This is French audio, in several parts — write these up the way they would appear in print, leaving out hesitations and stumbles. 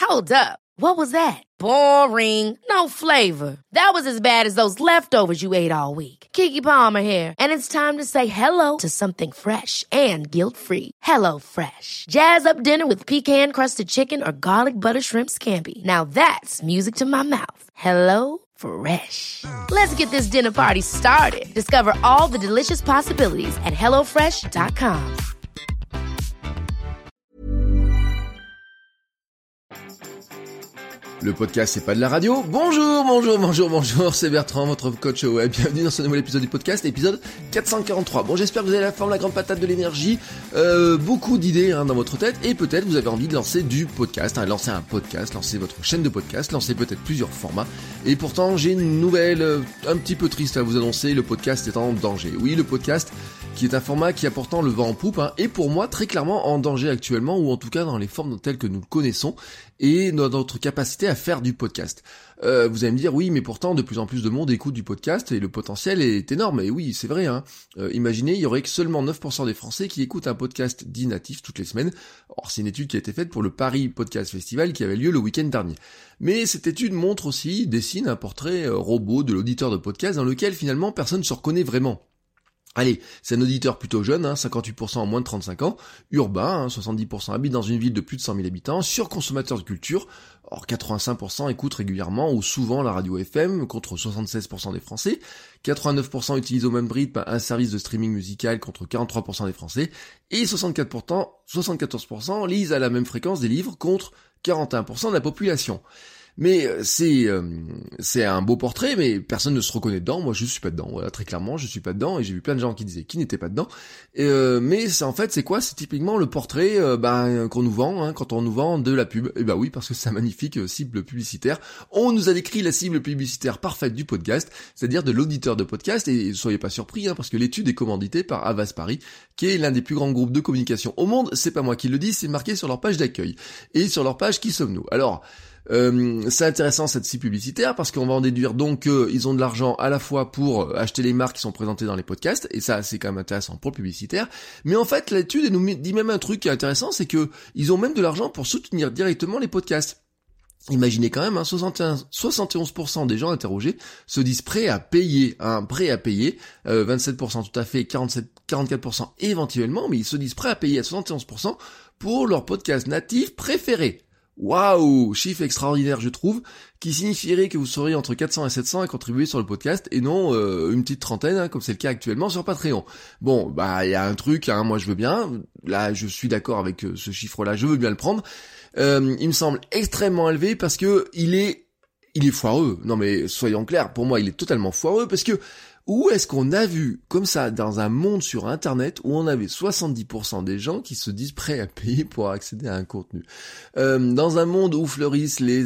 Hold up. What was that? Boring. No flavor. That was as bad as those leftovers you ate all week. Keke Palmer here, and it's time to say hello to something fresh and guilt-free. Hello Fresh. Jazz up dinner with pecan-crusted chicken or garlic butter shrimp scampi. Now that's music to my mouth. Hello Fresh. Let's get this dinner party started. Discover all the delicious possibilities at hellofresh.com. Le podcast, c'est pas de la radio. Bonjour, c'est Bertrand, votre coach web. Bienvenue dans ce nouvel épisode du podcast, épisode 443. Bon, j'espère que vous avez la forme, la grande patate de l'énergie, beaucoup d'idées dans votre tête, et peut-être vous avez envie de lancer du podcast, lancer un podcast, lancer votre chaîne de podcast, lancer peut-être plusieurs formats. Et pourtant, j'ai une nouvelle un petit peu triste à vous annoncer, le podcast est en danger. Oui, le podcast qui est un format qui a pourtant le vent en poupe, est pour moi très clairement en danger actuellement, ou en tout cas dans les formes telles que nous le connaissons, et dans notre capacité à faire du podcast. Vous allez me dire, oui, mais pourtant de plus en plus de monde écoute du podcast, et le potentiel est énorme, et oui, c'est vrai. Imaginez, il y aurait que seulement 9% des Français qui écoutent un podcast dit natif toutes les semaines. Or, c'est une étude qui a été faite pour le Paris Podcast Festival qui avait lieu le week-end dernier. Mais cette étude dessine un portrait robot de l'auditeur de podcast dans lequel finalement personne ne se reconnaît vraiment. Allez, c'est un auditeur plutôt jeune, 58% en moins de 35 ans, urbain, 70% habite dans une ville de plus de 100 000 habitants, surconsommateur de culture, or 85% écoutent régulièrement ou souvent la radio FM, contre 76% des Français, 89% utilisent au même rythme un service de streaming musical contre 43% des Français, et 74% lisent à la même fréquence des livres contre 41% de la population. Mais c'est un beau portrait, mais personne ne se reconnaît dedans. Moi, je suis pas dedans. Voilà, très clairement, je suis pas dedans. Et j'ai vu plein de gens qui disaient qu'ils n'étaient pas dedans. Mais c'est quoi? C'est typiquement le portrait qu'on nous vend quand on nous vend de la pub. Et oui, parce que c'est un magnifique cible publicitaire. On nous a décrit la cible publicitaire parfaite du podcast, c'est-à-dire de l'auditeur de podcast. Et soyez pas surpris, parce que l'étude est commanditée par Havas Paris, qui est l'un des plus grands groupes de communication au monde. C'est pas moi qui le dis, c'est marqué sur leur page d'accueil et sur leur page Qui sommes-nous. Alors. C'est intéressant cette cible publicitaire parce qu'on va en déduire donc qu'ils ont de l'argent à la fois pour acheter les marques qui sont présentées dans les podcasts, et ça c'est quand même intéressant pour le publicitaire, mais en fait l'étude elle nous dit même un truc qui est intéressant, c'est que ils ont même de l'argent pour soutenir directement les podcasts. Imaginez quand même, 71% des gens interrogés se disent prêts à payer, 27% tout à fait, 44% éventuellement, mais ils se disent prêts à payer à 71% pour leur podcast natif préféré. Waouh, chiffre extraordinaire je trouve, qui signifierait que vous seriez entre 400 et 700 à contribuer sur le podcast et non une petite trentaine comme c'est le cas actuellement sur Patreon. Bon, il y a un truc, moi je veux bien, là je suis d'accord avec ce chiffre-là, je veux bien le prendre. Il me semble extrêmement élevé parce que il est foireux. Non mais soyons clairs, pour moi il est totalement foireux parce que où est-ce qu'on a vu comme ça dans un monde sur internet où on avait 70% des gens qui se disent prêts à payer pour accéder à un contenu, dans un monde où fleurissent les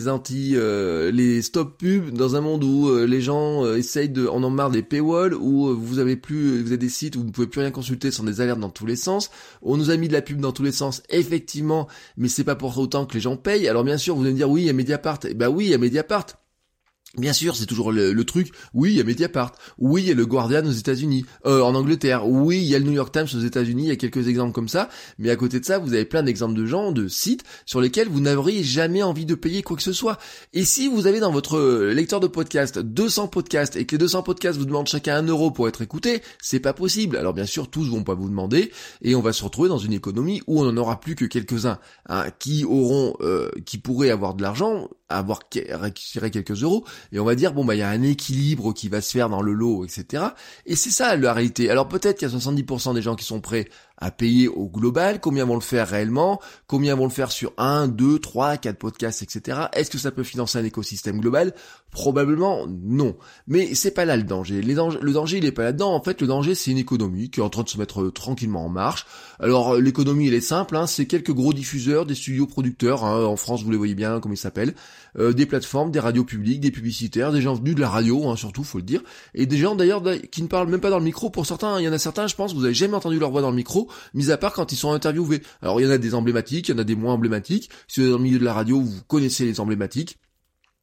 les stop pubs, dans un monde où les gens essayent on en marre des paywalls, où vous avez des sites où vous ne pouvez plus rien consulter sans des alertes dans tous les sens, on nous a mis de la pub dans tous les sens effectivement, mais c'est pas pour autant que les gens payent. Alors bien sûr vous allez me dire oui il y a Mediapart, oui il y a Mediapart. Bien sûr, c'est toujours le truc. Oui, il y a Mediapart. Oui, il y a le Guardian aux États-Unis, en Angleterre. Oui, il y a le New York Times aux États-Unis. Il y a quelques exemples comme ça. Mais à côté de ça, vous avez plein d'exemples de gens, de sites sur lesquels vous n'auriez jamais envie de payer quoi que ce soit. Et si vous avez dans votre lecteur de podcast 200 podcasts et que les 200 podcasts vous demandent chacun 1 euro pour être écoutés, c'est pas possible. Alors bien sûr, tous vont pas vous demander et on va se retrouver dans une économie où on n'en aura plus que quelques-uns qui pourraient avoir de l'argent, récupérer quelques euros. Et on va dire, il y a un équilibre qui va se faire dans le lot, etc. Et c'est ça la réalité. Alors peut-être qu'il y a 70% des gens qui sont prêts à payer au global. Combien vont le faire réellement? Combien vont le faire sur 1, 2, 3, 4 podcasts, etc. Est-ce que ça peut financer un écosystème global? Probablement non. Mais c'est pas là le danger. Le danger, il est pas là-dedans. En fait, le danger, c'est une économie qui est en train de se mettre tranquillement en marche. Alors, l'économie, elle est simple, c'est quelques gros diffuseurs, des studios producteurs, en France, vous les voyez bien, comme ils s'appellent, des plateformes, des radios publiques, des publicitaires, des gens venus de la radio, surtout, faut le dire, et des gens, d'ailleurs, qui ne parlent même pas dans le micro. Pour certains, il y en a certains, je pense, vous avez jamais entendu leur voix dans le micro, mis à part quand ils sont interviewés. Alors, il y en a des emblématiques, il y en a des moins emblématiques. Si vous êtes dans le milieu de la radio, vous connaissez les emblématiques.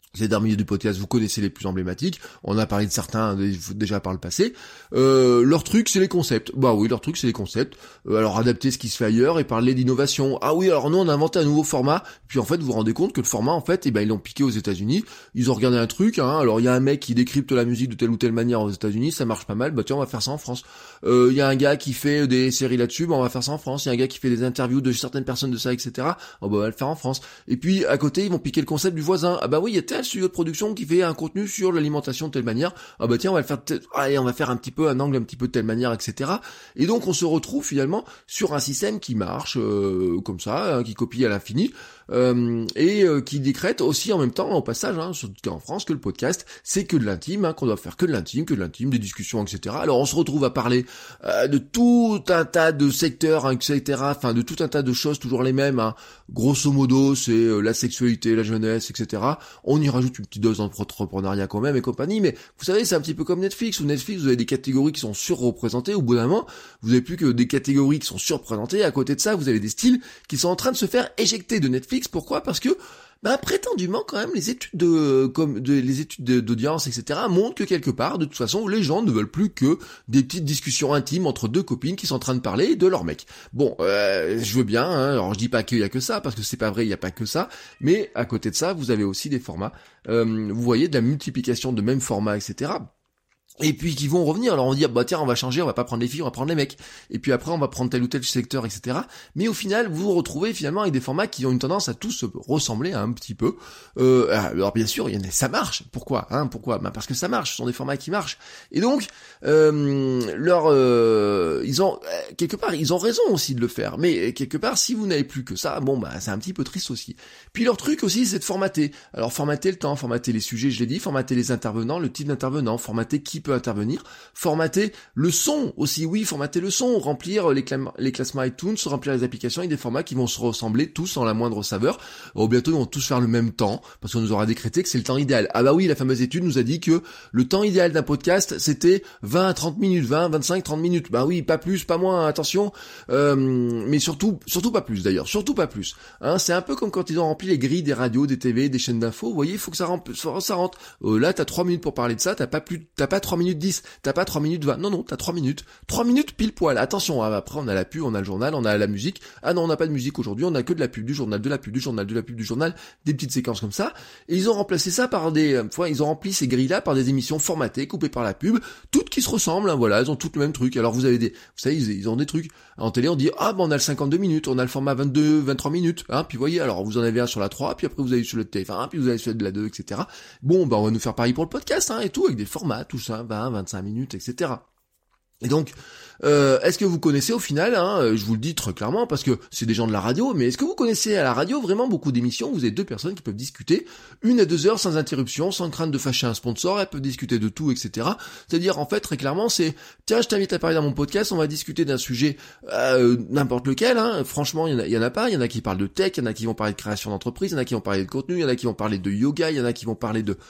Vous êtes dans le milieu du podcast, vous connaissez les plus emblématiques. On a parlé de certains déjà par le passé. Leur truc, c'est les concepts. Bah oui, leur truc, c'est les concepts. Alors adapter ce qui se fait ailleurs et parler d'innovation. Ah oui, alors nous, on a inventé un nouveau format. Puis en fait, vous vous rendez compte que le format, en fait, ils l'ont piqué aux États-Unis. Ils ont regardé un truc. Alors il y a un mec qui décrypte la musique de telle ou telle manière aux États-Unis, ça marche pas mal. Bah tiens, on va faire ça en France. Il y a un gars qui fait des séries là-dessus. Bah on va faire ça en France. Il y a un gars qui fait des interviews de certaines personnes de ça, etc. Oh, bah on va le faire en France. Et puis à côté, ils vont piquer le concept du voisin. Ah bah oui, il y a tel studio de production qui fait un contenu sur l'alimentation de telle manière. Ah bah tiens, on va le faire allez, on va faire un petit peu un angle un petit peu de telle manière, etc. Et donc on se retrouve finalement sur un système qui marche comme ça, qui copie à l'infini, et qui décrète aussi en même temps au passage, surtout en France, que le podcast c'est que de l'intime, qu'on doit faire que de l'intime, des discussions, etc. Alors on se retrouve à parler de tout un tas de secteurs, etc. Enfin de tout un tas de choses toujours les mêmes. Grosso modo, c'est la sexualité, la jeunesse, etc. On y rajoute une petite dose d'entrepreneuriat quand même et compagnie, mais vous savez, c'est un petit peu comme Netflix. Ou Netflix, vous avez des catégories qui sont surreprésentées. Au bout d'un moment, vous avez plus que des catégories qui sont surreprésentées. À côté de ça, vous avez des styles qui sont en train de se faire éjecter de Netflix. Pourquoi ? Parce que prétendument quand même les études d'audience, etc. montrent que quelque part, de toute façon, les gens ne veulent plus que des petites discussions intimes entre deux copines qui sont en train de parler de leur mec. Bon, je veux bien, alors je dis pas qu'il y a que ça, parce que c'est pas vrai, il y a pas que ça, mais à côté de ça, vous avez aussi des formats, vous voyez, de la multiplication de mêmes formats, etc. Et puis qui vont revenir, alors on dit tiens on va changer, on va pas prendre les filles, on va prendre les mecs, et puis après on va prendre tel ou tel secteur, etc. Mais au final vous vous retrouvez finalement avec des formats qui ont une tendance à tous se ressembler un petit peu. Alors bien sûr ça marche, pourquoi parce que ça marche, ce sont des formats qui marchent. Et donc ils ont quelque part ils ont raison aussi de le faire, mais quelque part si vous n'avez plus que ça, c'est un petit peu triste aussi. Puis leur truc aussi c'est de formater. Alors formater le temps, formater les sujets, je l'ai dit, formater les intervenants, le type d'intervenant, formater qui peut intervenir, formater le son aussi, oui, formater le son, remplir les classements iTunes, remplir les applications avec des formats qui vont se ressembler tous en la moindre saveur. Bientôt ils vont tous faire le même temps, parce qu'on nous aura décrété que c'est le temps idéal. Ah bah oui, la fameuse étude nous a dit que le temps idéal d'un podcast c'était 20 à 30 minutes, 20, 25, 30 minutes. Bah oui, pas plus, pas moins, attention, mais surtout pas plus d'ailleurs, surtout pas plus. C'est un peu comme quand ils ont rempli les grilles des radios, des TV, des chaînes d'infos, vous voyez, il faut que ça rentre. Là t'as 3 minutes pour parler de ça, t'as pas 3 minutes 10, t'as pas 3 minutes 20, non, t'as 3 minutes. 3 minutes pile poil, attention, après on a la pub, on a le journal, on a la musique. Ah non, on n'a pas de musique aujourd'hui, on a que de la pub du journal, des petites séquences comme ça. Et ils ont remplacé ça par ils ont rempli ces grilles-là par des émissions formatées, coupées par la pub, toutes qui se ressemblent, voilà, elles ont toutes le même truc. Alors vous savez, ils ont des trucs. En télé, on dit, on a le 52 minutes, on a le format 22, 23 minutes, puis vous voyez, alors vous en avez un sur la 3, puis après vous avez sur le TF1, puis vous avez sur de la 2, etc. Bon, on va nous faire pareil pour le podcast, et tout, avec des formats, tout ça, 20, 25 minutes, etc. Et donc, est-ce que vous connaissez au final, je vous le dis très clairement parce que c'est des gens de la radio, mais est-ce que vous connaissez à la radio vraiment beaucoup d'émissions où vous avez deux personnes qui peuvent discuter 1 à 2 heures sans interruption, sans crainte de fâcher un sponsor, elles peuvent discuter de tout, etc. C'est-à-dire en fait très clairement c'est tiens je t'invite à parler dans mon podcast, on va discuter d'un sujet n'importe lequel, franchement il y en a pas, il y en a qui parlent de tech, il y en a qui vont parler de création d'entreprise, il y en a qui vont parler de contenu, il y en a qui vont parler de yoga, il y en a qui vont parler de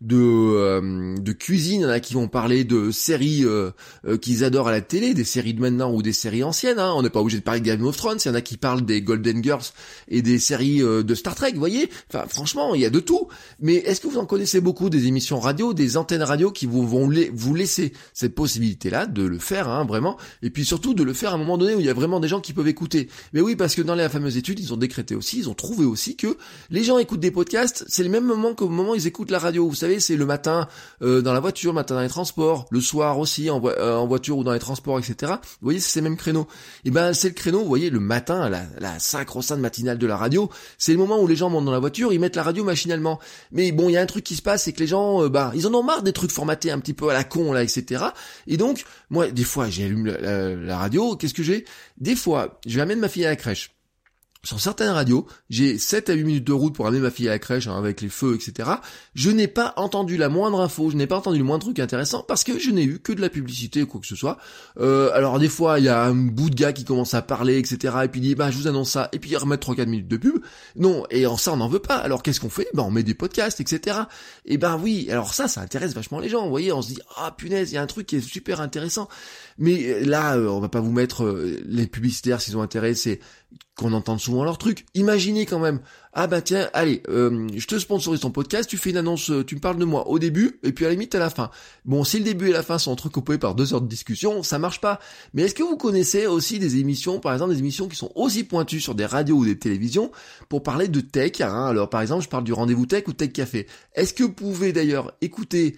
cuisine, il y en a qui vont parler de séries qu'ils adorent à la télé, des séries de maintenant ou des séries anciennes, on n'est pas obligé de parler de Game of Thrones, il y en a qui parlent des Golden Girls et des séries de Star Trek, vous voyez, enfin franchement il y a de tout. Mais est-ce que vous en connaissez beaucoup des émissions radio, des antennes radio qui vont vous laisser cette possibilité-là de le faire, vraiment, et puis surtout de le faire à un moment donné où il y a vraiment des gens qui peuvent écouter. Mais oui, parce que dans la fameuse étude, ils ont décrété aussi, ils ont trouvé aussi que les gens écoutent des podcasts, c'est le même moment qu'au moment où ils écoutent la radio. Vous savez, c'est le matin dans la voiture, le matin dans les transports, le soir aussi en voiture ou dans les transports, etc. Vous voyez, c'est ces mêmes créneaux. Et c'est le créneau, vous voyez, le matin, la sacro-sainte matinale de la radio, c'est le moment où les gens montent dans la voiture, ils mettent la radio machinalement. Mais bon, il y a un truc qui se passe, c'est que les gens, ils en ont marre des trucs formatés un petit peu à la con, là, etc. Et donc, moi, des fois, j'allume la radio, qu'est-ce que j'ai ? Des fois, je vais amener ma fille à la crèche. Sur certaines radios, j'ai 7 à 8 minutes de route pour amener ma fille à la crèche, avec les feux, etc. Je n'ai pas entendu la moindre info, je n'ai pas entendu le moindre truc intéressant parce que je n'ai eu que de la publicité ou quoi que ce soit. Alors des fois, il y a un bout de gars qui commence à parler, etc. Et puis il dit, je vous annonce ça, et puis il remet 3-4 minutes de pub. Non, et en ça, on n'en veut pas. Alors qu'est-ce qu'on fait ? On met des podcasts, etc. Et oui, alors ça intéresse vachement les gens. Vous voyez, on se dit, punaise, il y a un truc qui est super intéressant. Mais là, on va pas vous mettre les publicitaires s'ils ont intérêt, c'est qu'on entende souvent leurs trucs. Imaginez quand même, ah bah tiens, allez, je te sponsorise ton podcast, tu fais une annonce, tu me parles de moi au début, et puis à la limite à la fin. Bon, si le début et la fin sont entrecoupés par 2 heures de discussion, ça marche pas. Mais est-ce que vous connaissez aussi des émissions, par exemple des émissions qui sont aussi pointues sur des radios ou des télévisions, pour parler de tech, hein. Alors par exemple, je parle du Rendez-vous Tech ou Tech Café. Est-ce que vous pouvez d'ailleurs écouter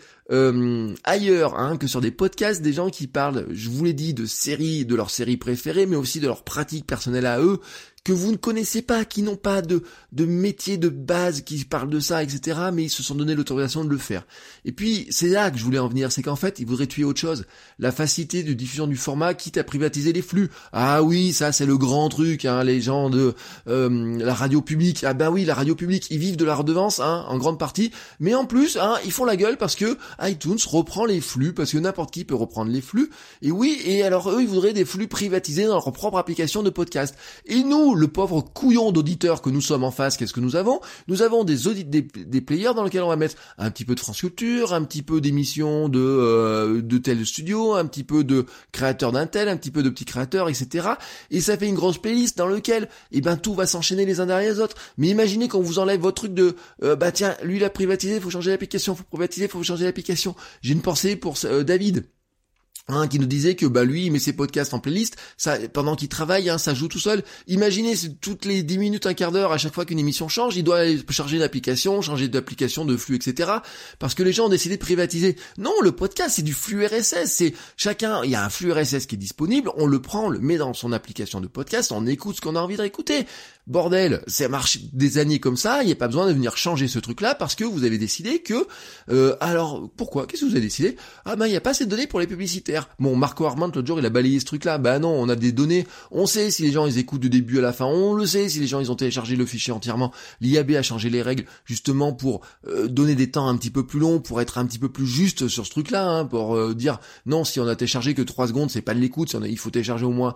ailleurs, hein, que sur des podcasts, des gens qui parlent, je vous l'ai dit, de séries, de leurs séries préférées, mais aussi de leurs pratiques personnelles à eux, que vous ne connaissez pas, qui n'ont pas de métier de base, qui parlent de ça, etc., mais ils se sont donné l'autorisation de le faire. Et puis, c'est là que je voulais en venir, c'est qu'en fait, ils voudraient tuer autre chose. La facilité de diffusion du format, quitte à privatiser les flux. Ah oui, ça, c'est le grand truc, hein, les gens de la radio publique. Ah bah oui, la radio publique, ils vivent de la redevance, hein, en grande partie, mais en plus, hein, ils font la gueule parce que iTunes reprend les flux, parce que n'importe qui peut reprendre les flux. Et oui, et alors eux, ils voudraient des flux privatisés dans leur propre application de podcast. Et nous, le pauvre couillon d'auditeurs que nous sommes en face, qu'est-ce que nous avons? Nous avons des players dans lesquels on va mettre un petit peu de France Culture, un petit peu d'émissions de tel studio, un petit peu de créateurs d'un tel, un petit peu de petits créateurs, etc. Et ça fait une grosse playlist dans lequel, tout va s'enchaîner les uns derrière les autres. Mais imaginez qu'on vous enlève votre truc de, tiens, lui il a privatisé, faut changer l'application, faut privatiser, faut changer l'application. J'ai une pensée pour David. Qui nous disait que lui il met ses podcasts en playlist, ça pendant qu'il travaille, ça joue tout seul. Imaginez, c'est toutes les 10 minutes, un quart d'heure, à chaque fois qu'une émission change, il doit aller charger l'application, changer d'application, de flux, etc. Parce que les gens ont décidé de privatiser. Non, le podcast c'est du flux RSS, c'est chacun, il y a un flux RSS qui est disponible, on le prend, on le met dans son application de podcast, on écoute ce qu'on a envie d'écouter. Bordel, ça marche des années comme ça, il n'y a pas besoin de venir changer ce truc-là parce que vous avez décidé que... alors, pourquoi? Qu'est-ce que vous avez décidé? Il n'y a pas assez de données pour les publicitaires. Bon, Marco Arment, l'autre jour, il a balayé ce truc-là. Non, on a des données, on sait si les gens, ils écoutent du début à la fin, on le sait si les gens, ils ont téléchargé le fichier entièrement. L'IAB a changé les règles, justement, pour donner des temps un petit peu plus longs, pour être un petit peu plus juste sur ce truc-là, pour dire, non, si on a téléchargé que 3 secondes, c'est pas de l'écoute, il faut télécharger au moins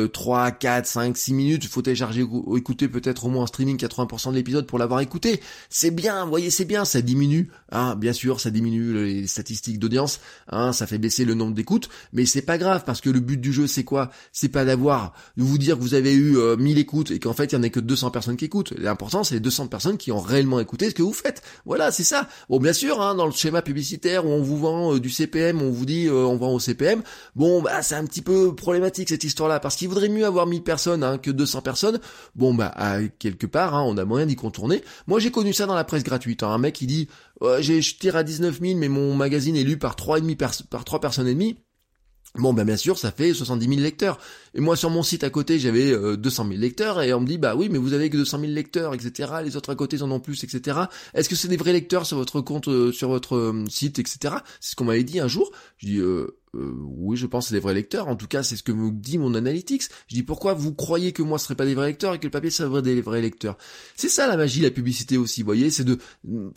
3, 4, 5, 6 minutes, il faut télécharger écouter peut-être au moins en streaming 80% de l'épisode pour l'avoir écouté. C'est bien, vous voyez, c'est bien, ça diminue, bien sûr, ça diminue les statistiques d'audience, ça fait baisser le nombre d'écoutes, mais c'est pas grave, parce que le but du jeu, c'est quoi? C'est pas de vous dire que vous avez eu 1000 écoutes et qu'en fait, il y en a que 200 personnes qui écoutent. L'important, c'est les 200 personnes qui ont réellement écouté ce que vous faites. Voilà, c'est ça. Bon, bien sûr, dans le schéma publicitaire où on vous vend du CPM, on vous dit on vend au CPM, c'est un petit peu problématique cette histoire-là, parce qu'il vaudrait mieux avoir 1000 personnes que 200 personnes. Quelque part, on a moyen d'y contourner. Moi, j'ai connu ça dans la presse gratuite. Un mec, il dit, je tire à 19 000, mais mon magazine est lu par 3 personnes et demie. Bien sûr, ça fait 70 000 lecteurs. Et moi, sur mon site à côté, j'avais 200 000 lecteurs, et on me dit, oui, mais vous avez que 200 000 lecteurs, etc. Les autres à côté, ils en ont plus, etc. Est-ce que c'est des vrais lecteurs sur votre compte, sur votre site, etc. C'est ce qu'on m'avait dit un jour. Je dis, oui, je pense que c'est des vrais lecteurs. En tout cas, c'est ce que me dit mon analytics. Je dis, pourquoi vous croyez que moi ce serait pas des vrais lecteurs et que le papier serait des vrais lecteurs? C'est ça la magie, la publicité aussi, vous voyez, c'est de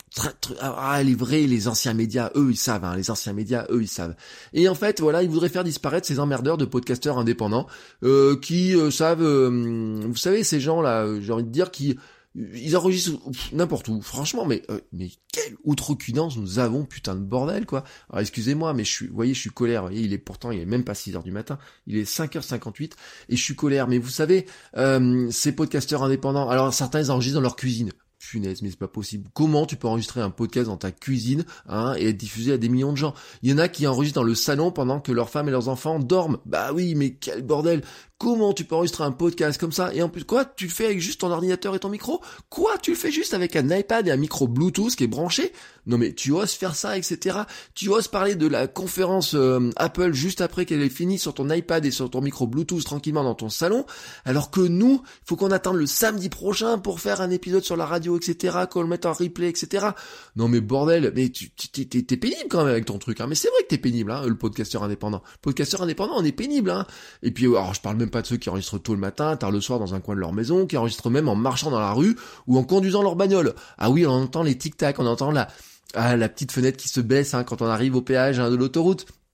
les vrais, les anciens médias, eux ils savent, les anciens médias, eux ils savent. Et en fait, voilà, ils voudraient faire disparaître ces emmerdeurs de podcasteurs indépendants qui savent, vous savez, ces gens-là, j'ai envie de dire, qui ils enregistrent n'importe où, franchement, mais quelle outrecuidance nous avons, putain de bordel, quoi. Alors, excusez-moi, mais je suis colère, vous voyez, il est même pas 6h du matin, il est 5h58, et je suis colère, mais vous savez, ces podcasteurs indépendants, alors certains, ils enregistrent dans leur cuisine. Punaise, mais c'est pas possible. Comment tu peux enregistrer un podcast dans ta cuisine, et être diffusé à des millions de gens? Il y en a qui enregistrent dans le salon pendant que leurs femmes et leurs enfants dorment. Oui, mais quel bordel! Comment tu peux enregistrer un podcast comme ça? Et en plus, quoi? Tu le fais avec juste ton ordinateur et ton micro? Quoi? Tu le fais juste avec un iPad et un micro Bluetooth qui est branché? Non mais tu oses faire ça, etc. Tu oses parler de la conférence Apple juste après qu'elle ait fini sur ton iPad et sur ton micro Bluetooth tranquillement dans ton salon, alors que nous, il faut qu'on attende le samedi prochain pour faire un épisode sur la radio, etc., qu'on le mette en replay, etc. Non mais bordel, mais t'es pénible quand même avec ton truc, mais c'est vrai que t'es pénible, le podcasteur indépendant. Podcasteur indépendant, on est pénible, Et puis, alors je parle même pas de ceux qui enregistrent tôt le matin, tard le soir dans un coin de leur maison, qui enregistrent même en marchant dans la rue ou en conduisant leur bagnole. Ah oui, on entend les tic-tac, on entend la petite fenêtre qui se baisse quand on arrive au péage de l'autoroute.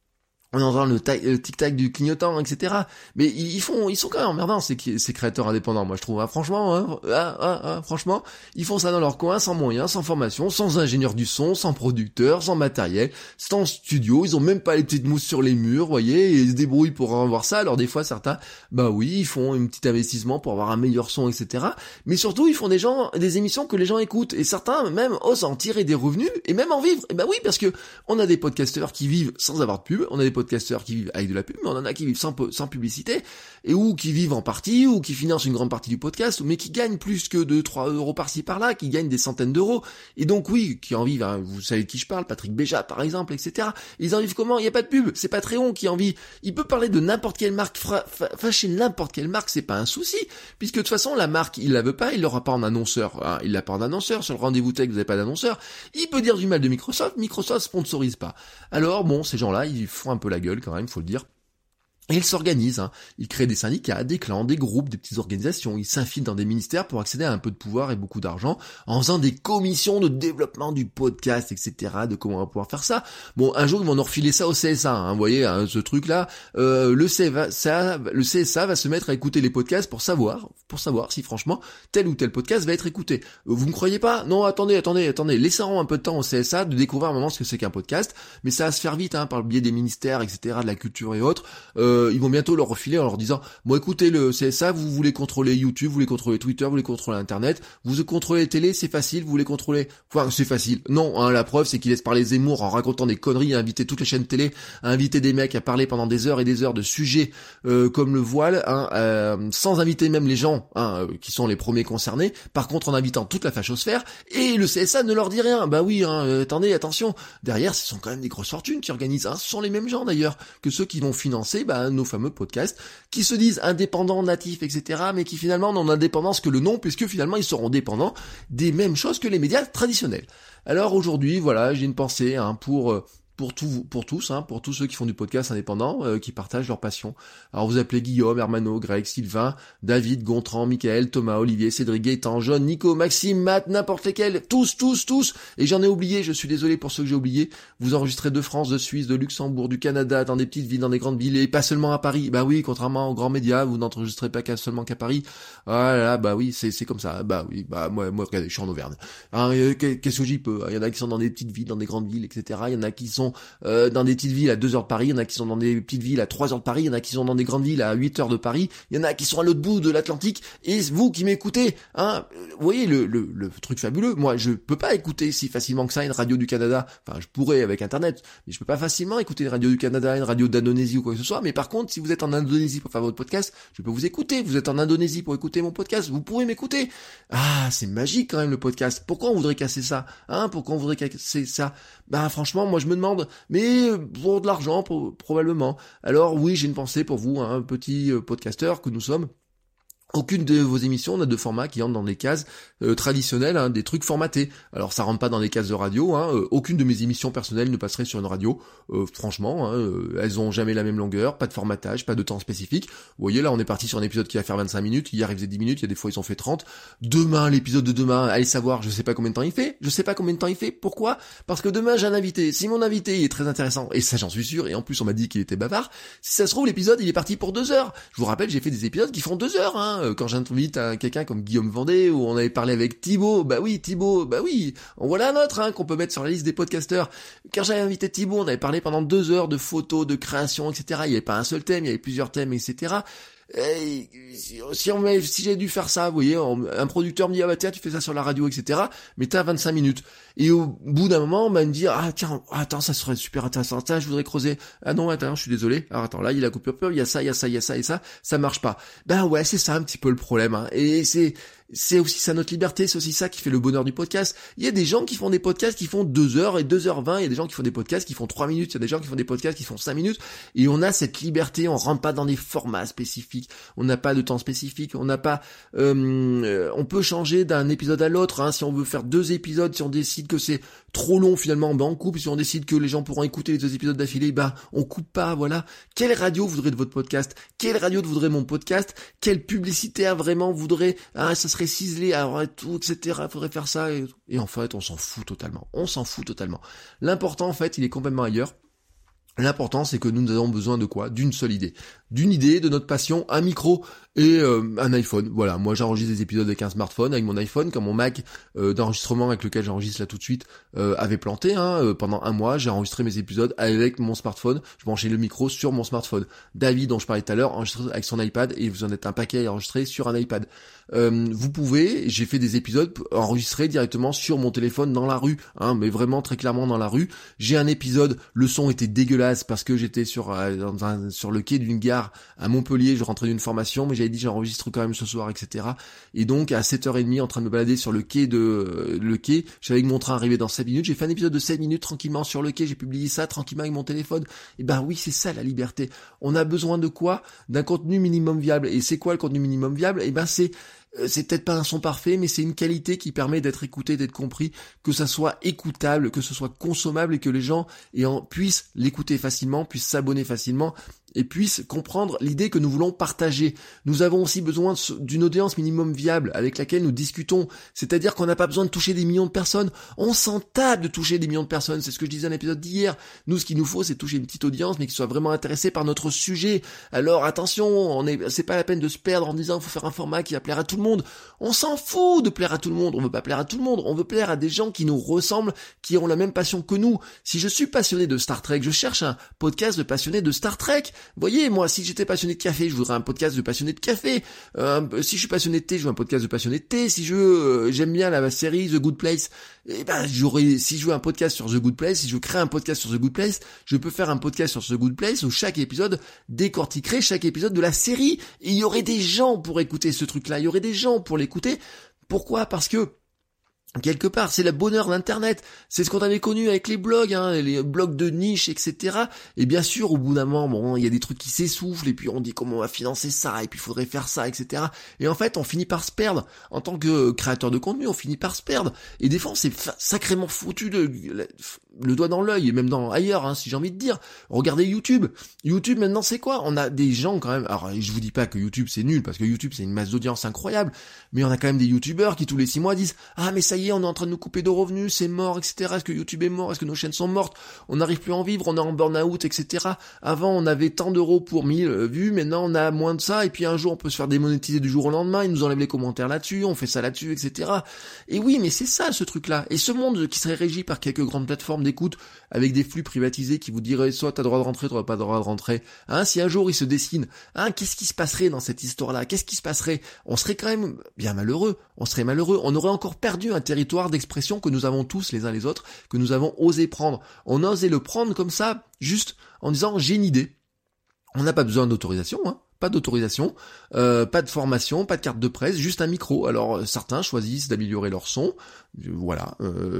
on entend le tic-tac du clignotant, etc. Mais ils sont quand même emmerdants, ces créateurs indépendants, moi je trouve. Franchement, franchement, ils font ça dans leur coin, sans moyens, sans formation, sans ingénieur du son, sans producteur, sans matériel, sans studio. Ils ont même pas les petites mousses sur les murs, vous voyez, et ils se débrouillent pour avoir ça. Alors des fois, certains, bah oui, ils font un petit investissement pour avoir un meilleur son, etc. Mais surtout, ils font des émissions que les gens écoutent. Et certains, même, osent en tirer des revenus, et même en vivre. Et bah oui, parce que on a des podcasteurs qui vivent sans avoir de pub, on a des podcasteurs qui vivent avec de la pub, mais on en a qui vivent sans publicité, et ou qui vivent en partie, ou qui financent une grande partie du podcast, mais qui gagnent plus que 2-3 euros par-ci par-là, qui gagnent des centaines d'euros, et donc oui, qui en vivent, hein, vous savez de qui je parle, Patrick Béja par exemple, etc. Ils en vivent comment? Il n'y a pas de pub, c'est Patreon qui en vit. Il peut parler de n'importe quelle marque, fâcher n'importe quelle marque, c'est pas un souci, puisque de toute façon la marque, il la veut pas, il l'aura pas en annonceur, hein, il l'a pas en annonceur, sur le rendez-vous tech vous n'avez pas d'annonceur, il peut dire du mal de Microsoft sponsorise pas. Alors bon, ces gens-là, ils font un peu la gueule quand même, faut le dire. Et ils s'organisent, hein. Ils créent des syndicats, des clans, des groupes, des petites organisations. Ils s'infilent dans des ministères pour accéder à un peu de pouvoir et beaucoup d'argent en faisant des commissions de développement du podcast, etc. De comment on va pouvoir faire ça. Bon, un jour, ils vont nous refiler ça au CSA, hein. Vous voyez, hein, ce truc-là. Le CSA va se mettre à écouter les podcasts pour savoir si franchement, tel ou tel podcast va être écouté. Vous me croyez pas? Non, attendez. Laissons un peu de temps au CSA de découvrir un moment ce que c'est qu'un podcast. Mais ça va se faire vite, hein, par le biais des ministères, etc., de la culture et autres. Ils vont bientôt leur refiler en leur disant, bon écoutez, le CSA, vous voulez contrôler YouTube, vous voulez contrôler Twitter, vous voulez contrôler Internet, vous contrôlez les télé, c'est facile, vous voulez contrôler, enfin c'est facile, non, hein, la preuve c'est qu'ils laissent parler Zemmour en racontant des conneries, à inviter toutes les chaînes télé, à inviter des mecs à parler pendant des heures et des heures de sujets comme le voile, hein, sans inviter même les gens, hein, qui sont les premiers concernés, par contre en invitant toute la fachosphère, et le CSA ne leur dit rien. Bah oui, hein, attendez, attention, derrière ce sont quand même des grosses fortunes qui organisent, hein, ce sont les mêmes gens d'ailleurs que ceux qui vont financer nos fameux podcasts, qui se disent indépendants, natifs, etc., mais qui finalement n'ont d'indépendance que le nom, puisque finalement ils seront dépendants des mêmes choses que les médias traditionnels. Alors aujourd'hui, voilà, j'ai une pensée, hein, pour tous, hein, pour tous ceux qui font du podcast indépendant, qui partagent leur passion. Alors vous appelez Guillaume, Hermano, Greg, Sylvain, David, Gontran, Michael, Thomas, Olivier, Cédric, Gaëtan, John, Nico, Maxime, Matt, n'importe lesquels, tous, et j'en ai oublié, je suis désolé pour ceux que j'ai oubliés. Vous enregistrez de France, de Suisse, de Luxembourg, du Canada, dans des petites villes, dans des grandes villes, et pas seulement à Paris. Bah oui, contrairement aux grands médias, vous n'enregistrez pas seulement qu'à Paris. Voilà, bah oui, c'est comme ça. Bah oui, bah moi, regardez, je suis en Auvergne. Hein, qu'est-ce que j'y peux? Il y en a qui sont dans des petites villes, dans des grandes villes, etc. Il y en a qui sont dans des petites villes à 2 heures de Paris, il y en a qui sont dans des petites villes à 3 heures de Paris, il y en a qui sont dans des grandes villes à 8 heures de Paris, il y en a qui sont à l'autre bout de l'Atlantique, et vous qui m'écoutez, hein, vous voyez le truc fabuleux. Moi, je peux pas écouter si facilement que ça une radio du Canada, enfin je pourrais avec internet, mais je peux pas facilement écouter une radio du Canada, une radio d'Indonésie ou quoi que ce soit. Mais par contre, si vous êtes en Indonésie pour faire votre podcast, je peux vous écouter. Vous êtes en Indonésie pour écouter mon podcast, vous pourrez m'écouter. Ah, c'est magique quand même le podcast. Pourquoi on voudrait casser ça, hein? Pourquoi on voudrait casser ça? Bah franchement, moi je me demande, mais pour de l'argent probablement. Alors oui, j'ai une pensée pour vous, hein, petit podcasteur que nous sommes. Aucune de vos émissions n'a de format qui entre dans des cases traditionnelles, hein, des trucs formatés. Alors ça rentre pas dans des cases de radio, hein, aucune de mes émissions personnelles ne passerait sur une radio, franchement, hein, elles ont jamais la même longueur, pas de formatage, pas de temps spécifique. Vous voyez là, on est parti sur un épisode qui va faire 25 minutes, hier il faisait 10 minutes, il y a des fois ils ont fait 30. Demain, l'épisode de demain, allez savoir, je sais pas combien de temps il fait, pourquoi? Parce que demain j'ai un invité, si mon invité est très intéressant, et ça j'en suis sûr, et en plus on m'a dit qu'il était bavard, si ça se trouve l'épisode il est parti pour 2 heures. Je vous rappelle, j'ai fait des épisodes qui font 2 heures, hein. Quand j'invite à quelqu'un comme Guillaume Vendée, où on avait parlé avec Thibaut, bah oui, on voilà un autre, hein, qu'on peut mettre sur la liste des podcasteurs. Quand j'avais invité Thibaut, on avait parlé pendant 2 heures de photos, de création, etc. Il n'y avait pas un seul thème, il y avait plusieurs thèmes, etc. Et si j'ai dû faire ça, vous voyez, un producteur me dit, ah bah tiens, tu fais ça sur la radio, etc. Mais t'as 25 minutes. Et au bout d'un moment, on va me dire, ah tiens, attends, ça serait super intéressant, tiens, je voudrais creuser. Ah non, attends, je suis désolé. Alors attends, là, il y a la coupure, il y a ça, et ça marche pas. Ben ouais, c'est ça un petit peu le problème, hein. Et c'est aussi ça notre liberté, c'est aussi ça qui fait le bonheur du podcast. Il y a des gens qui font des podcasts qui font 2 heures et 2h20, il y a des gens qui font des podcasts qui font 3 minutes, il y a des gens qui font des podcasts qui font 5 minutes, et on a cette liberté, on rentre pas dans des formats spécifiques, on n'a pas de temps spécifique, on n'a pas, on peut changer d'un épisode à l'autre, hein, si on veut faire 2 épisodes, si on décide que c'est trop long finalement, ben on coupe, si on décide que les gens pourront écouter les 2 épisodes d'affilée, ben on coupe pas, voilà. Quelle radio voudrait de votre podcast? Quelle radio voudrait mon podcast? Quel publicitaire vraiment voudrait, ah, ça serait ciselé, alors tout, etc. Il faudrait faire ça, et en fait, on s'en fout totalement. L'important, en fait, il est complètement ailleurs. L'important, c'est que nous avons besoin de quoi? D'une seule idée. D'une idée, de notre passion, un micro et un iPhone. Voilà, moi j'enregistre des épisodes avec un smartphone, avec mon iPhone, quand mon Mac d'enregistrement avec lequel j'enregistre là tout de suite avait planté. Pendant un mois, j'ai enregistré mes épisodes avec mon smartphone. Je branchais le micro sur mon smartphone. David, dont je parlais tout à l'heure, enregistre avec son iPad et vous en êtes un paquet à enregistrer sur un iPad. Vous pouvez, j'ai fait des épisodes enregistrés directement sur mon téléphone dans la rue, mais vraiment très clairement dans la rue. J'ai un épisode, le son était dégueulasse parce que j'étais sur le quai d'une gare à Montpellier, je rentrais d'une formation, mais j'avais dit j'enregistre quand même ce soir, etc. Et donc à 7h30 en train de me balader sur le quai, j'avais mon train arrivé dans 7 minutes, j'ai fait un épisode de 7 minutes tranquillement sur le quai, j'ai publié ça tranquillement avec mon téléphone. Et ben oui, c'est ça la liberté. On a besoin de quoi? D'un contenu minimum viable. Et c'est quoi le contenu minimum viable? Et ben c'est peut-être pas un son parfait, mais c'est une qualité qui permet d'être écouté, d'être compris, que ça soit écoutable, que ce soit consommable et que les gens puissent l'écouter facilement, puissent s'abonner facilement et puissent comprendre l'idée que nous voulons partager. Nous avons aussi besoin d'une audience minimum viable avec laquelle nous discutons. C'est-à-dire qu'on n'a pas besoin de toucher des millions de personnes. On s'en tape de toucher des millions de personnes. C'est ce que je disais dans l'épisode d'hier. Nous, ce qu'il nous faut, c'est toucher une petite audience, mais qui soit vraiment intéressée par notre sujet. Alors attention, c'est pas la peine de se perdre en disant qu'il faut faire un format qui va plaire à tout le monde. On s'en fout de plaire à tout le monde. On veut pas plaire à tout le monde. On veut plaire à des gens qui nous ressemblent, qui ont la même passion que nous. Si je suis passionné de Star Trek, je cherche un podcast de passionné de Star Trek. Vous voyez, moi, si j'étais passionné de café, je voudrais un podcast de passionné de café. Si je suis passionné de thé, je veux un podcast de passionné de thé. Si j'aime bien la série The Good Place, si je veux un podcast sur The Good Place, si je crée un podcast sur The Good Place, je peux faire un podcast sur The Good Place où chaque épisode décortiquerait chaque épisode de la série. Et il y aurait des gens pour écouter ce truc-là. Il y aurait des gens pour l'écouter. Pourquoi? Parce que quelque part, c'est le bonheur d'Internet. C'est ce qu'on avait connu avec les blogs, les blogs de niche, etc. Et bien sûr, au bout d'un moment, il y a des trucs qui s'essoufflent, et puis on dit comment on va financer ça, et puis il faudrait faire ça, etc. Et en fait, on finit par se perdre. En tant que créateur de contenu, on finit par se perdre. Et des fois, on s'est sacrément foutu le doigt dans l'œil, et même ailleurs, si j'ai envie de dire. Regardez YouTube. YouTube, maintenant, c'est quoi? On a des gens, quand même. Alors, je vous dis pas que YouTube, c'est nul, parce que YouTube, c'est une masse d'audience incroyable. Mais on a quand même des YouTubeurs qui, tous les 6 mois, disent « Ah, mais ça y est, on est en train de nous couper de revenus, c'est mort, etc. Est-ce que YouTube est mort? Est-ce que nos chaînes sont mortes? On n'arrive plus à en vivre, on est en burn-out, etc. Avant, on avait tant d'euros pour 1000 vues, maintenant on a moins de ça, et puis un jour on peut se faire démonétiser du jour au lendemain, ils nous enlèvent les commentaires là-dessus, on fait ça là-dessus, etc. Et oui, mais c'est ça ce truc-là. Et ce monde qui serait régi par quelques grandes plateformes d'écoute, avec des flux privatisés qui vous diraient soit t'as droit de rentrer, t'auras pas droit de rentrer. Si un jour il se dessine, qu'est-ce qui se passerait dans cette histoire-là? Qu'est-ce qui se passerait? On serait quand même bien malheureux. On aurait encore perdu un territoire d'expression que nous avons tous les uns les autres, que nous avons osé prendre. On a osé le prendre comme ça, juste en disant j'ai une idée. On n'a pas besoin d'autorisation, pas d'autorisation, pas de formation, pas de carte de presse, juste un micro. Alors certains choisissent d'améliorer leur son, voilà,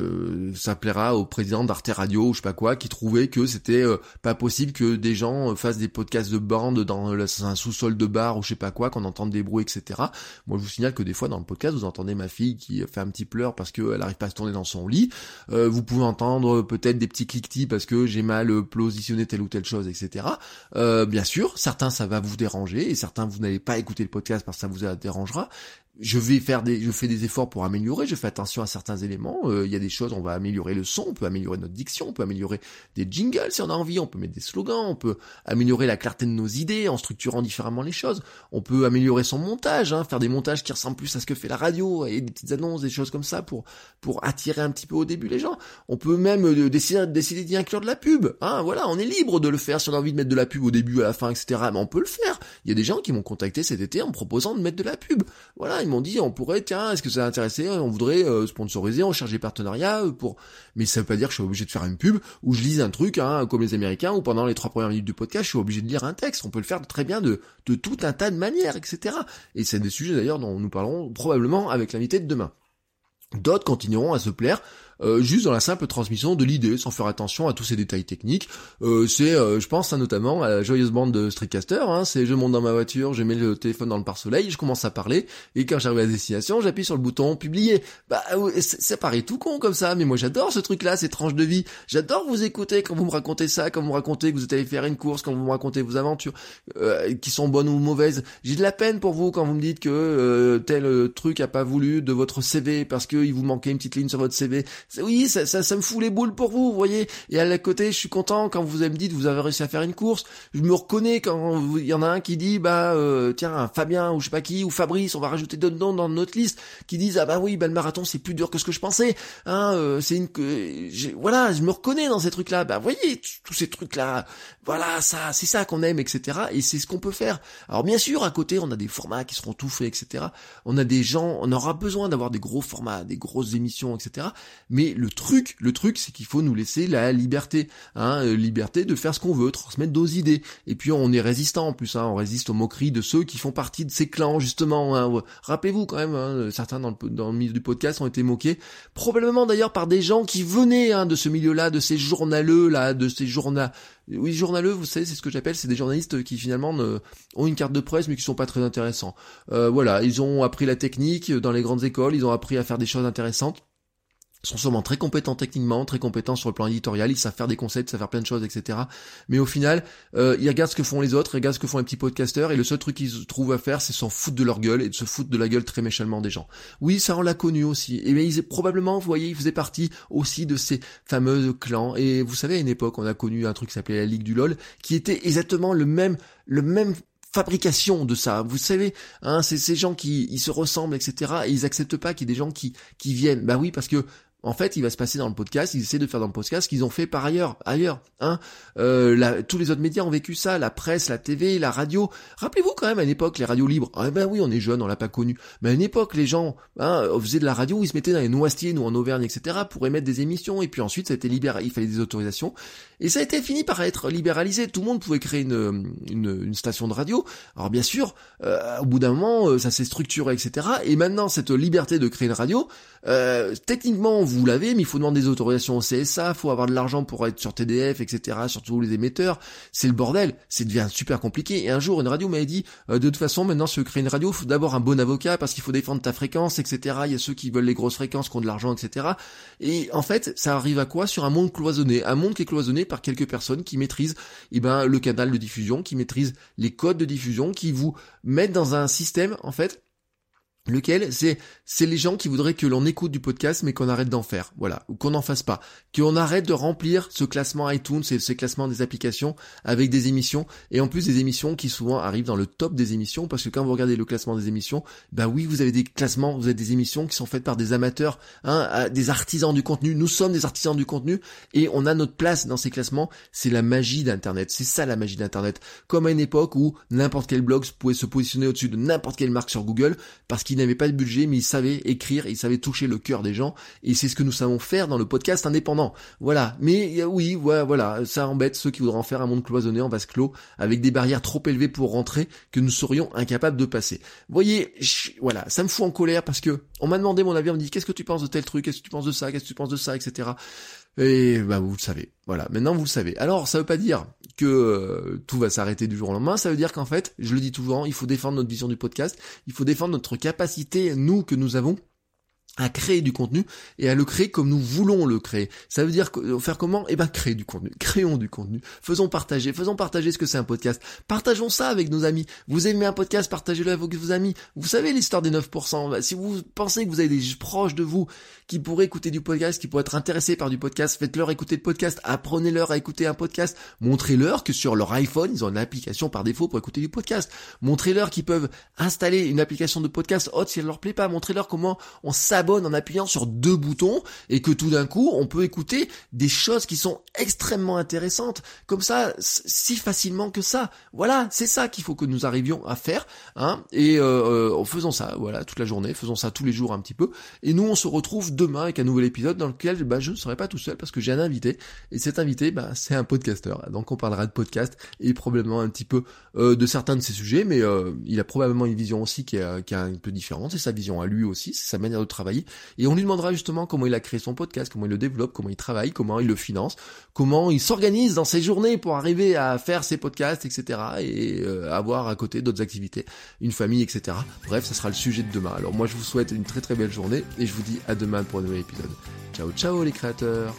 ça plaira au président d'Arte Radio ou je sais pas quoi, qui trouvait que c'était pas possible que des gens fassent des podcasts de bande dans un sous-sol de bar ou je sais pas quoi, qu'on entende des bruits, etc. Moi je vous signale que des fois dans le podcast vous entendez ma fille qui fait un petit pleur parce qu'elle arrive pas à se tourner dans son lit, vous pouvez entendre peut-être des petits cliquetis parce que j'ai mal positionné telle ou telle chose, etc. Bien sûr, certains ça va vous déranger, et certains vous n'allez pas écouter le podcast parce que ça vous dérangera. Je fais des efforts pour améliorer, je fais attention à certains éléments, il y a des choses, on va améliorer le son, on peut améliorer notre diction, on peut améliorer des jingles si on a envie, on peut mettre des slogans, on peut améliorer la clarté de nos idées en structurant différemment les choses, on peut améliorer son montage, faire des montages qui ressemblent plus à ce que fait la radio, et des petites annonces, des choses comme ça pour attirer un petit peu au début les gens. On peut même décider d'y inclure de la pub, voilà, on est libre de le faire si on a envie de mettre de la pub au début, à la fin, etc. Mais on peut le faire. Il y a des gens qui m'ont contacté cet été en me proposant de mettre de la pub. Voilà, ils m'ont dit on pourrait, est-ce que ça intéressé, on voudrait sponsoriser, on cherche des partenariats mais ça veut pas dire que je suis obligé de faire une pub où je lise un truc comme les Américains où pendant les 3 premières minutes du podcast je suis obligé de lire un texte. On peut le faire très bien de tout un tas de manières, etc. Et c'est des sujets d'ailleurs dont nous parlerons probablement avec l'invité de demain. D'autres continueront à se plaire juste dans la simple transmission de l'idée, sans faire attention à tous ces détails techniques. Je pense notamment à la joyeuse bande de Streetcaster, c'est je monte dans ma voiture, je mets le téléphone dans le pare-soleil, je commence à parler, et quand j'arrive à la destination, j'appuie sur le bouton publier. Ça paraît tout con comme ça, mais moi j'adore ce truc-là, ces tranches de vie. J'adore vous écouter quand vous me racontez ça, quand vous me racontez que vous êtes allé faire une course, quand vous me racontez vos aventures, qui sont bonnes ou mauvaises. J'ai de la peine pour vous quand vous me dites que tel truc a pas voulu de votre CV parce qu'il vous manquait une petite ligne sur votre CV. Oui, ça me fout les boules pour vous, vous voyez. Et à la côté, je suis content quand vous me dites vous avez réussi à faire une course. Je me reconnais quand il y en a un qui dit tiens, Fabien ou je sais pas qui ou Fabrice, on va rajouter d'autres noms dans notre liste, qui disent le marathon c'est plus dur que ce que je pensais. Voilà, je me reconnais dans ces trucs-là. Vous voyez, tous ces trucs-là, voilà, ça, c'est ça qu'on aime, etc. Et c'est ce qu'on peut faire. Alors bien sûr, à côté, on a des formats qui seront tout faits, etc. On a des gens, on aura besoin d'avoir des gros formats, des grosses émissions, etc. Mais le truc, c'est qu'il faut nous laisser la liberté, liberté de faire ce qu'on veut, transmettre nos idées. Et puis on est résistant en plus, on résiste aux moqueries de ceux qui font partie de ces clans justement. Rappelez-vous quand même, certains dans le milieu du podcast ont été moqués, probablement d'ailleurs par des gens qui venaient de ce milieu-là, de ces journaleux là, de ces journaleux, vous savez, c'est ce que j'appelle, c'est des journalistes qui finalement ont une carte de presse mais qui sont pas très intéressants. Voilà, ils ont appris la technique dans les grandes écoles, ils ont appris à faire des choses intéressantes. Ils sont sûrement très compétents techniquement, très compétents sur le plan éditorial, ils savent faire des concepts, ils savent faire plein de choses, etc. Mais au final, ils regardent ce que font les autres, ils regardent ce que font les petits podcasteurs, et le seul truc qu'ils trouvent à faire, c'est s'en foutre de leur gueule, et de se foutre de la gueule très méchamment des gens. Oui, ça on l'a connu aussi. Et bien, probablement, vous voyez, ils faisaient partie aussi de ces fameux clans. Et vous savez, à une époque, on a connu un truc qui s'appelait la Ligue du LOL, qui était exactement le même fabrication de ça, vous savez, c'est ces gens qui ils se ressemblent, etc. Et ils acceptent pas qu'il y ait des gens qui viennent. Oui, parce que en fait, il va se passer dans le podcast, ils essaient de faire dans le podcast ce qu'ils ont fait par ailleurs. Tous les autres médias ont vécu ça, la presse, la TV, la radio. Rappelez-vous quand même à une époque, les radios libres. Oui, on est jeunes, on l'a pas connu. Mais à une époque, les gens faisaient de la radio, ils se mettaient dans les noisetiers, nous en Auvergne, etc. pour émettre des émissions. Et puis ensuite, ça a été libéré, il fallait des autorisations. Et ça a été fini par être libéralisé. Tout le monde pouvait créer une station de radio. Alors bien sûr, au bout d'un moment, ça s'est structuré, etc. Et maintenant, cette liberté de créer une radio, techniquement, vous l'avez, mais il faut demander des autorisations au CSA, faut avoir de l'argent pour être sur TDF, etc., sur tous les émetteurs. C'est le bordel, ça devient super compliqué. Et un jour, une radio m'avait dit, de toute façon, maintenant, si tu veux créer une radio, il faut d'abord un bon avocat, parce qu'il faut défendre ta fréquence, etc. Il y a ceux qui veulent les grosses fréquences, qui ont de l'argent, etc. Et en fait, ça arrive à quoi? Sur un monde cloisonné. Un monde qui est cloisonné par quelques personnes qui maîtrisent, le canal de diffusion, qui maîtrisent les codes de diffusion, qui vous mettent dans un système, en fait, lequel c'est les gens qui voudraient que l'on écoute du podcast mais qu'on arrête d'en faire, voilà, ou qu'on n'en fasse pas, qu'on arrête de remplir ce classement iTunes et ce classement des applications avec des émissions, et en plus des émissions qui souvent arrivent dans le top des émissions, parce que quand vous regardez le classement des émissions, oui, vous avez des classements, vous avez des émissions qui sont faites par des amateurs, des artisans du contenu. Nous sommes des artisans du contenu et on a notre place dans ces classements. C'est la magie d'Internet, c'est ça la magie d'Internet, comme à une époque où n'importe quel blog pouvait se positionner au-dessus de n'importe quelle marque sur Google parce qu'il n'avait pas de budget, mais il savait écrire, il savait toucher le cœur des gens, et c'est ce que nous savons faire dans le podcast indépendant. Voilà. Mais oui, voilà, ça embête ceux qui voudraient en faire un monde cloisonné en vase clos, avec des barrières trop élevées pour rentrer, que nous serions incapables de passer. Vous voyez, voilà, ça me fout en colère parce que on m'a demandé mon avis, on me dit qu'est-ce que tu penses de tel truc, qu'est-ce que tu penses de ça, qu'est-ce que tu penses de ça, etc. Et vous le savez, voilà, maintenant vous le savez. Alors ça veut pas dire que tout va s'arrêter du jour au lendemain, ça veut dire qu'en fait, je le dis toujours, il faut défendre notre vision du podcast, il faut défendre notre capacité, nous, que nous avons à créer du contenu et à le créer comme nous voulons le créer. Ça veut dire faire comment? Créer du contenu. Créons du contenu. Faisons partager ce que c'est un podcast. Partageons ça avec nos amis. Vous aimez un podcast, partagez-le avec vos amis. Vous savez l'histoire des 9%. Si vous pensez que vous avez des proches de vous qui pourraient écouter du podcast, qui pourraient être intéressés par du podcast, faites-leur écouter le podcast, apprenez-leur à écouter un podcast, montrez-leur que sur leur iPhone, ils ont une application par défaut pour écouter du podcast. Montrez-leur qu'ils peuvent installer une application de podcast haute si elle leur plaît pas. Montrez-leur comment on s'abonne en appuyant sur 2 boutons et que tout d'un coup on peut écouter des choses qui sont extrêmement intéressantes comme ça, si facilement que ça. Voilà, c'est ça qu'il faut que nous arrivions à faire, et faisons ça, voilà, toute la journée, faisons ça tous les jours un petit peu, et nous on se retrouve demain avec un nouvel épisode dans lequel je ne serai pas tout seul parce que j'ai un invité, et cet invité c'est un podcasteur, donc on parlera de podcast et probablement un petit peu de certains de ces sujets, mais il a probablement une vision aussi qui est un peu différente, c'est sa vision à lui aussi, c'est sa manière de travailler, et on lui demandera justement comment il a créé son podcast, comment il le développe, comment il travaille, comment il le finance, comment il s'organise dans ses journées pour arriver à faire ses podcasts, etc. et avoir à côté d'autres activités, une famille, etc. Bref, ça sera le sujet de demain. Alors moi je vous souhaite une très très belle journée et je vous dis à demain pour un nouvel épisode. Ciao ciao les créateurs.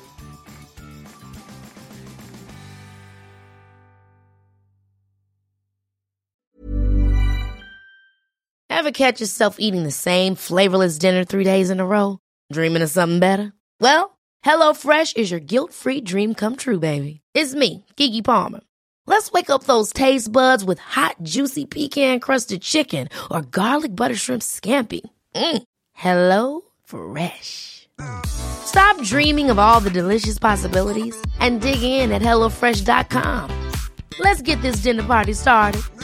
Ever catch yourself eating the same flavorless dinner 3 days in a row? Dreaming of something better? Well, HelloFresh is your guilt-free dream come true, baby. It's me, Keke Palmer. Let's wake up those taste buds with hot, juicy pecan-crusted chicken or garlic butter shrimp scampi. Hello Fresh. Stop dreaming of all the delicious possibilities and dig in at HelloFresh.com. Let's get this dinner party started.